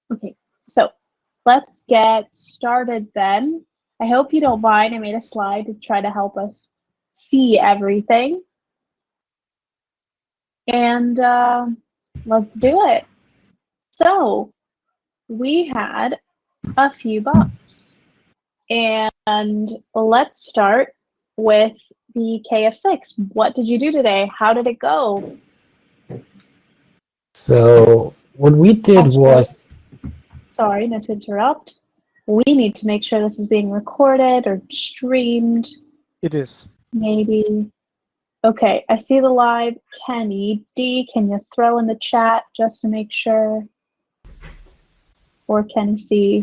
Okay, so let's get started then. I hope you don't mind. I made a slide to try to help us see everything. And let's do it. So we had a few bugs. And let's start with the KF6. What did you do today? How did it go? So what we did was... Sorry, not to interrupt. We need to make sure this is being recorded or streamed. It is. Maybe. Okay, I see the live. Kenny, D, can you throw in the chat just to make sure? Or Kenny C?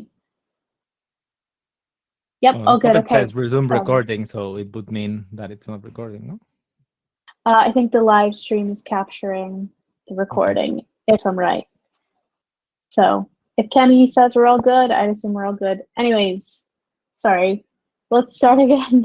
Yep, oh good, okay. It says resume recording, so it would mean that it's not recording, no? I think the live stream is capturing the recording, if I'm right. So if Kenny says we're all good, I assume we're all good. Anyways, sorry. Let's start again.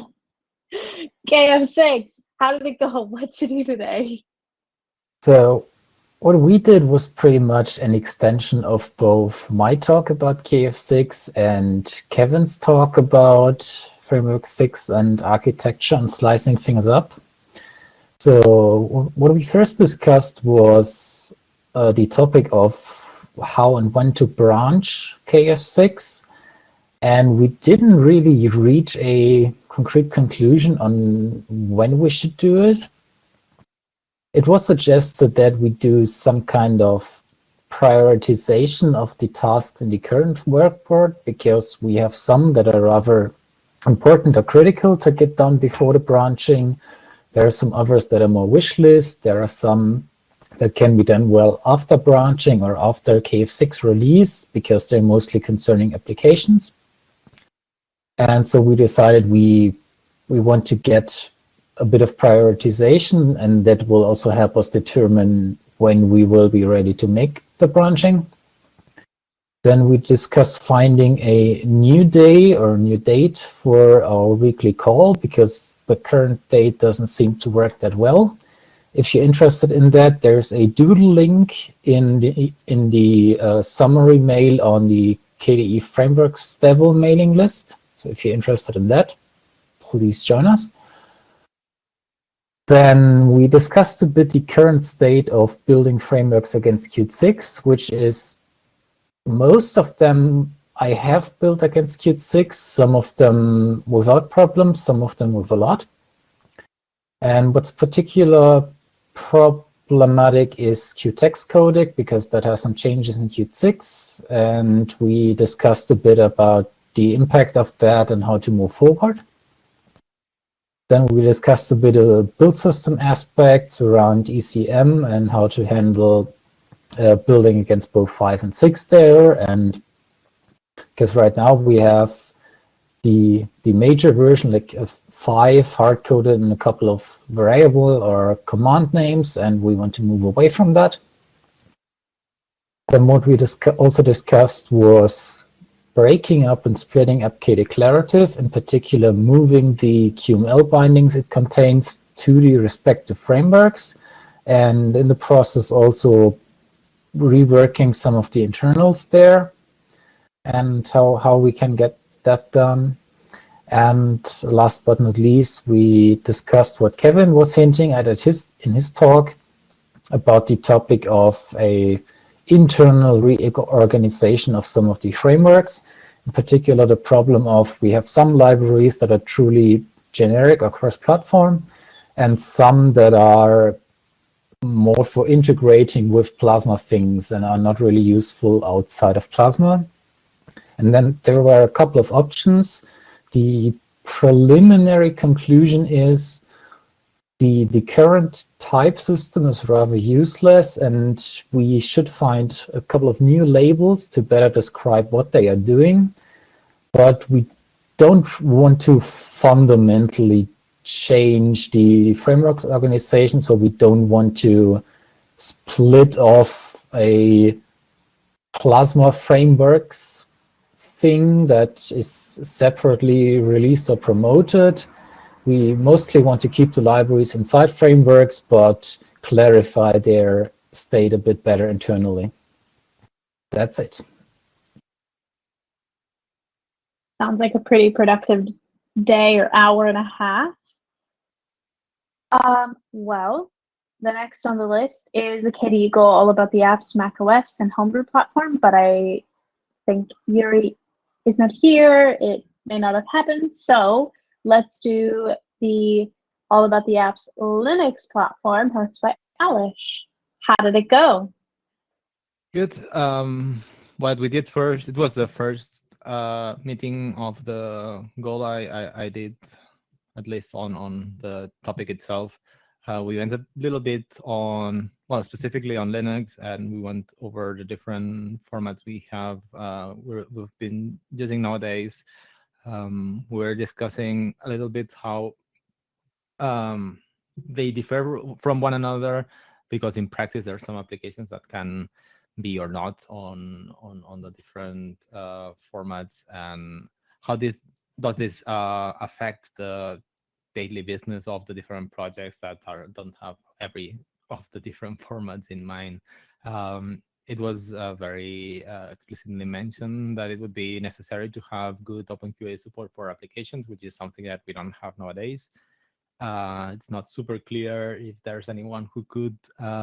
KF6, how did it go? What did you do today? So what we did was pretty much an extension of both my talk about KF6 and Kevin's talk about Framework 6 and architecture and slicing things up. So what we first discussed was the topic of how and when to branch KF6. And we didn't really reach a concrete conclusion on when we should do it. It was suggested that we do some kind of prioritization of the tasks in the current workboard, because we have some that are rather important or critical to get done before the branching. There are some others that are more wish list. There are some that can be done well after branching or after KF6 release, because they're mostly concerning applications. And so we decided we want to get a bit of prioritization, and that will also help us determine when we will be ready to make the branching. Then we discussed finding a new day or new date for our weekly call, because the current date doesn't seem to work that well. If you're interested in that, there's a doodle link in the summary mail on the KDE Frameworks Devil mailing list. So if you're interested in that, please join us. Then we discussed a bit the current state of building frameworks against Qt 6, which is most of them I have built against Qt 6, some of them without problems, some of them with a lot. And what's particular problematic is Qtext codec, because that has some changes in Qt 6. And we discussed a bit about the impact of that and how to move forward. Then we discussed a bit of build system aspects around ECM and how to handle building against both 5 and 6 there. And because right now we have the major version, like 5 hard-coded in a couple of variable or command names, and we want to move away from that. Then what we also discussed was breaking up and splitting up Kdeclarative, in particular moving the QML bindings it contains to the respective frameworks, and in the process also reworking some of the internals there, and how we can get that done. And last but not least, we discussed what Kevin was hinting at in his talk about the topic of a internal reorganization of some of the frameworks, in particular the problem of we have some libraries that are truly generic or cross-platform, and some that are more for integrating with Plasma things and are not really useful outside of Plasma. And then there were a couple of options. The preliminary conclusion is the current type system is rather useless, and we should find a couple of new labels to better describe what they are doing. But we don't want to fundamentally change the frameworks organization, so we don't want to split off a Plasma frameworks thing that is separately released or promoted. We mostly want to keep the libraries inside frameworks, but clarify their state a bit better internally. That's it. Sounds like a pretty productive day or hour and a half. Well, the next on the list is the Kitty Eagle, all about the apps, macOS, and Homebrew platform, but I think Yuri is not here. It may not have happened. So let's do the all about the apps Linux platform hosted by Alish. How did it go? Good. What we did first, it was the first meeting of the goal I did, at least on the topic itself. We went a little bit on, well, specifically on Linux, and we went over the different formats we have, we've been using nowadays. We're discussing a little bit how they differ from one another, because in practice there are some applications that can be or not on the different formats, and how does this affect the daily business of the different projects that don't have every of the different formats in mind. It was very explicitly mentioned that it would be necessary to have good OpenQA support for applications, which is something that we don't have nowadays. It's not super clear if there's anyone who could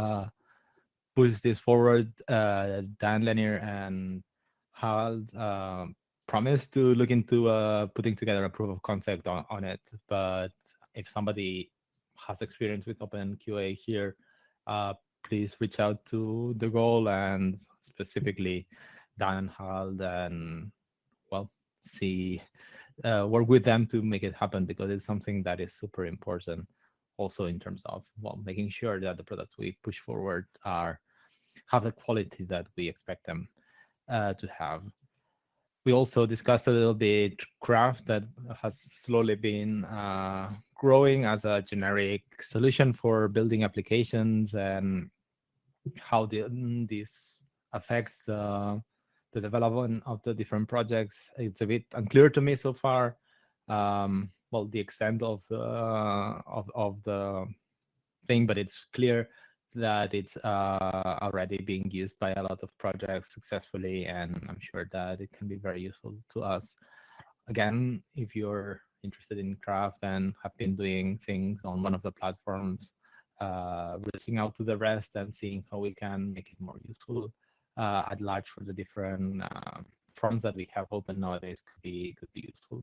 push this forward. Dan Lanier and Harald promised to look into putting together a proof of concept on it. But if somebody has experience with OpenQA here, please reach out to the goal, and specifically Dan and Harald, and well, see, work with them to make it happen, because it's something that is super important also in terms of, well, making sure that the products we push forward have the quality that we expect them to have. We also discussed a little bit Craft, that has slowly been growing as a generic solution for building applications, and how this affects the development of the different projects. It's a bit unclear to me so far. Well, the extent of the thing, but it's clear that it's already being used by a lot of projects successfully, and I'm sure that it can be very useful to us. Again, if you're interested in Craft and have been doing things on one of the platforms, reaching out to the rest and seeing how we can make it more useful at large for the different fronts that we have open nowadays could be useful.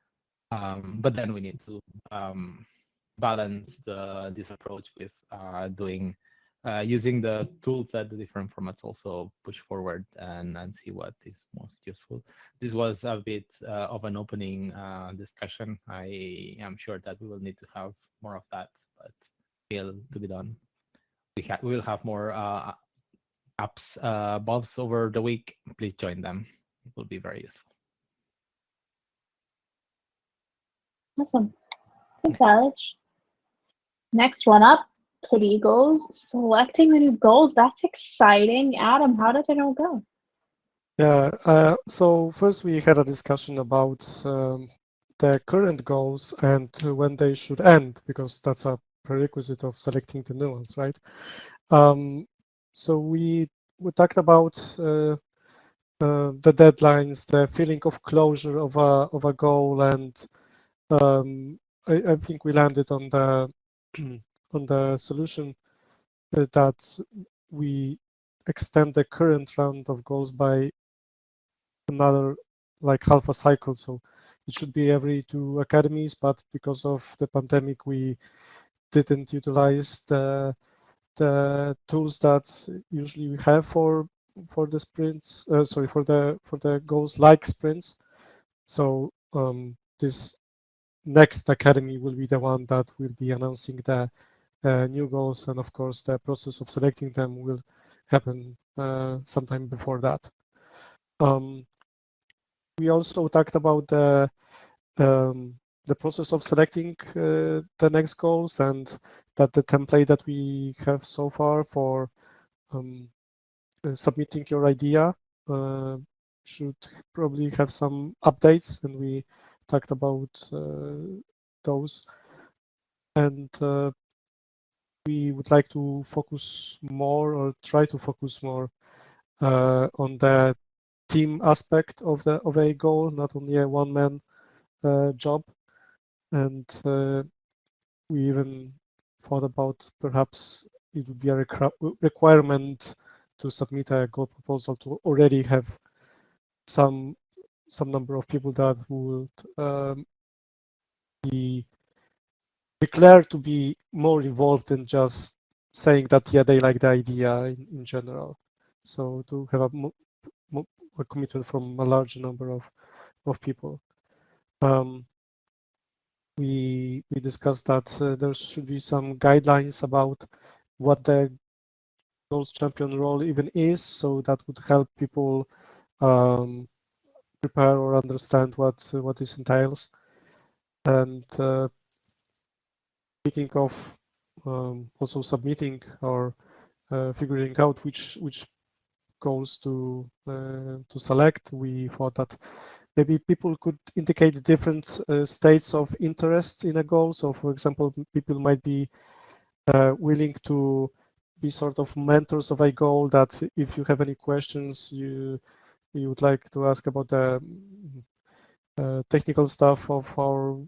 But then we need to balance this approach with using the tools that the different formats also push forward, and see what is most useful. This was a bit of an opening discussion. I am sure that we will need to have more of that, but still to be done. We will have more apps bobs over the week. Please join them. It will be very useful. Awesome. Thanks, Alish. Next one up, Kitty Eagles, selecting the new goals. That's exciting. Adam, how did it all go? Yeah, so first we had a discussion about the current goals and when they should end, because that's a prerequisite of selecting the new ones, right? So we talked about the deadlines, the feeling of closure of a goal, and I think we landed on the on the solution that we extend the current round of goals by another like half a cycle. So it should be every 2 academies, but because of the pandemic, we didn't utilize the tools that usually we have for the sprints. Sorry, for the goals like sprints. So this next academy will be the one that will be announcing the new goals, and of course the process of selecting them will happen sometime before that. We also talked about the process of selecting the next goals, and that the template that we have so far for submitting your idea should probably have some updates, and we talked about those. And we would like to focus more, or try to focus more on the team aspect of a goal, not only a one-man job. And we even thought about perhaps it would be a requirement to submit a goal proposal to already have some number of people that would be declared to be more involved than just saying that, yeah, they like the idea in general. So to have a commitment from a large number of people. We discussed that there should be some guidelines about what the goals champion role even is, so that would help people prepare or understand what this entails. And speaking of also submitting or figuring out which goals to select, we thought that maybe people could indicate different states of interest in a goal. So, for example, people might be willing to be sort of mentors of a goal, that if you have any questions you would like to ask about the technical stuff of our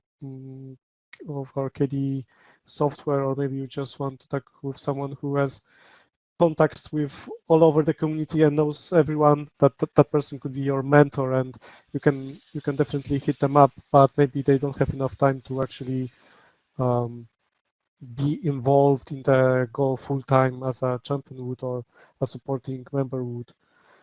KDE software, or maybe you just want to talk with someone who has contacts with all over the community and knows everyone, that person could be your mentor, and you can definitely hit them up, but maybe they don't have enough time to actually be involved in the goal full time as a champion would, or a supporting member would.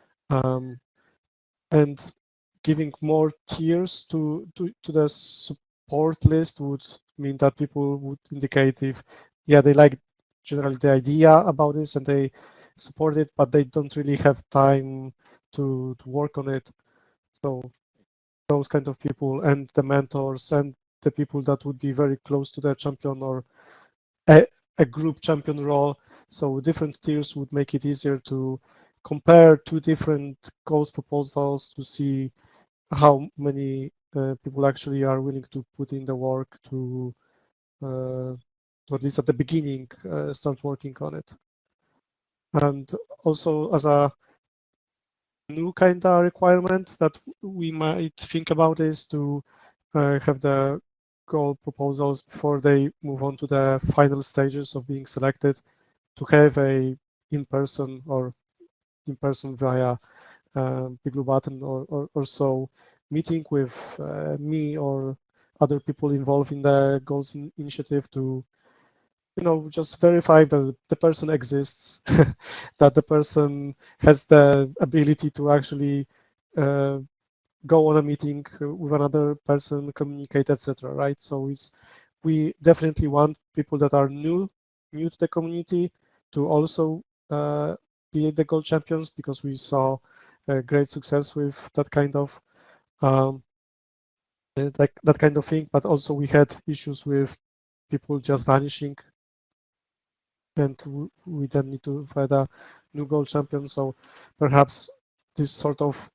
And giving more tiers to the support list would mean that people would indicate if, yeah, they like generally the idea about this and they support it, but they don't really have time to work on it. So those kind of people, and the mentors and the people that would be very close to the champion or a group champion role. So different tiers would make it easier to compare two different goals proposals to see how many people actually are willing to put in the work to at least at the beginning start working on it. And also, as a new kind of requirement that we might think about, is to have the goal proposals before they move on to the final stages of being selected, to have a in-person via Big Blue Button or so meeting with me or other people involved in the goals initiative to, just verify that the person exists, that the person has the ability to actually go on a meeting with another person, communicate, etc. Right? So we definitely want people that are new to the community to also be the gold champions, because we saw great success with that kind of that kind of thing. But also we had issues with people just vanishing, and we then need to find a new gold champion. So perhaps this sort of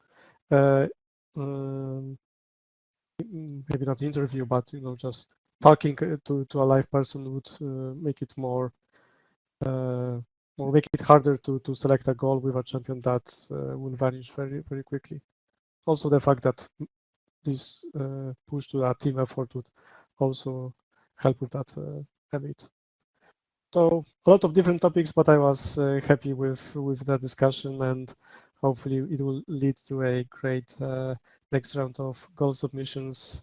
maybe not interview, but just talking to a live person would make it more make it harder to select a goal with a champion that will vanish very, very quickly. Also, the fact that this push to a team effort would also help with that a bit. So a lot of different topics, but I was happy with the discussion, and hopefully it will lead to a great next round of goal submissions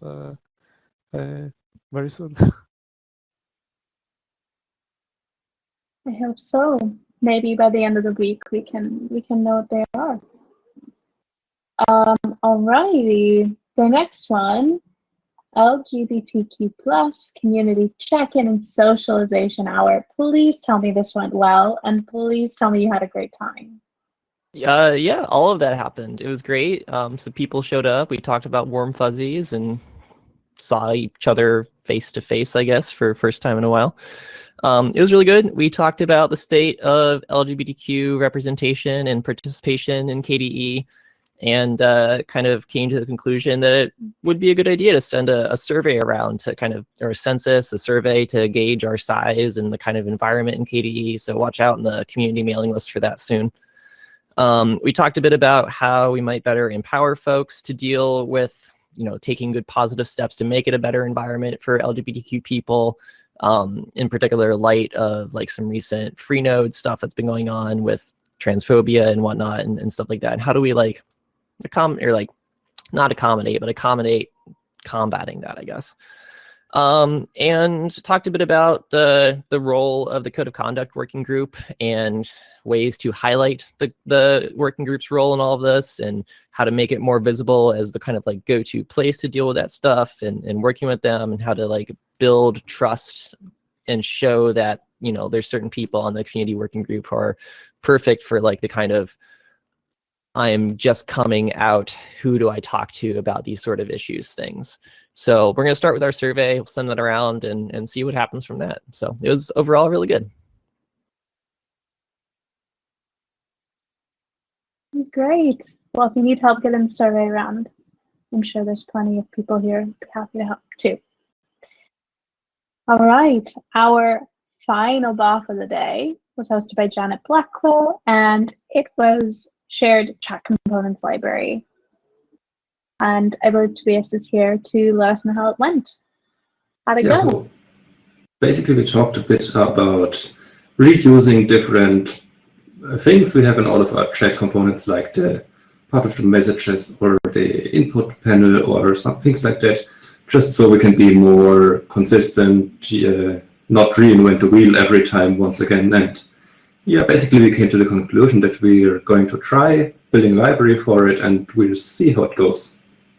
very soon. I hope so. Maybe by the end of the week we can know what they are. Alrighty, the next one, LGBTQ+ community check-in and socialization hour. Please tell me this went well, and please tell me you had a great time. Yeah, all of that happened. It was great. So people showed up. We talked about warm fuzzies and saw each other face to face, I guess, for first time in a while. It was really good. We talked about the state of LGBTQ representation and participation in KDE, and kind of came to the conclusion that it would be a good idea to send a survey around to or a census, a survey to gauge our size and the kind of environment in KDE. So watch out in the community mailing list for that soon. We talked a bit about how we might better empower folks to deal with, taking good positive steps to make it a better environment for LGBTQ people, in particular light of like some recent Freenode stuff that's been going on with transphobia and whatnot and stuff like that. And how do we like not accommodate, but accommodate combating that, I guess. And talked a bit about the role of the Code of Conduct Working Group and ways to highlight the working group's role in all of this and how to make it more visible as the kind of like go-to place to deal with that stuff and working with them, and how to like build trust and show that, there's certain people on the community working group who are perfect for like the kind of, I am just coming out, who do I talk to about these sort of issues things. So we're going to start with our survey, we'll send that around and see what happens from that. So it was overall really good. That's great. Well, if you need help getting the survey around, I'm sure there's plenty of people here who'd be happy to help too. All right, our final BOF of the day was hosted by Janet Blackwell, and it was Shared Chat Components Library. And I believe Tobias is here to let us know how it went. How'd it go? So basically, we talked a bit about reusing different things we have in all of our chat components, like the part of the messages or the input panel or some things like that, just so we can be more consistent, not reinvent the wheel every time once again. And yeah, basically we came to the conclusion that we are going to try building a library for it, and we'll see how it goes.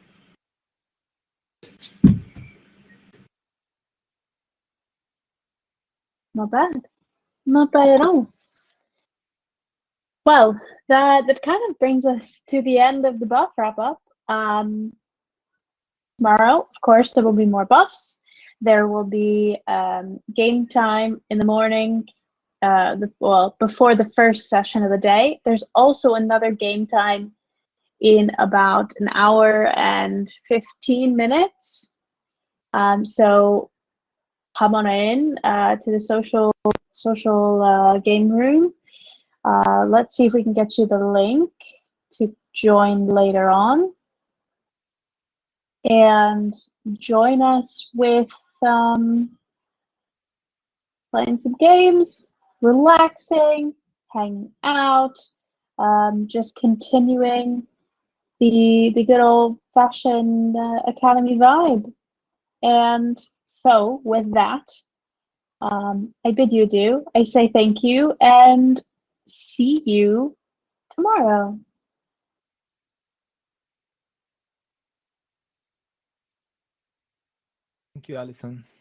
Not bad. Not bad at all. Well, that kind of brings us to the end of the buff wrap-up. Tomorrow, of course, there will be more buffs. There will be game time in the morning, before the first session of the day. There's also another game time in about an hour and 15 minutes. So come on in to the social game room. Let's see if we can get you the link to join later on. And join us with playing some games, relaxing, hanging out, just continuing the good old-fashioned Academy vibe. And so with that, I bid you adieu. I say thank you and see you tomorrow. Thank you, Alison.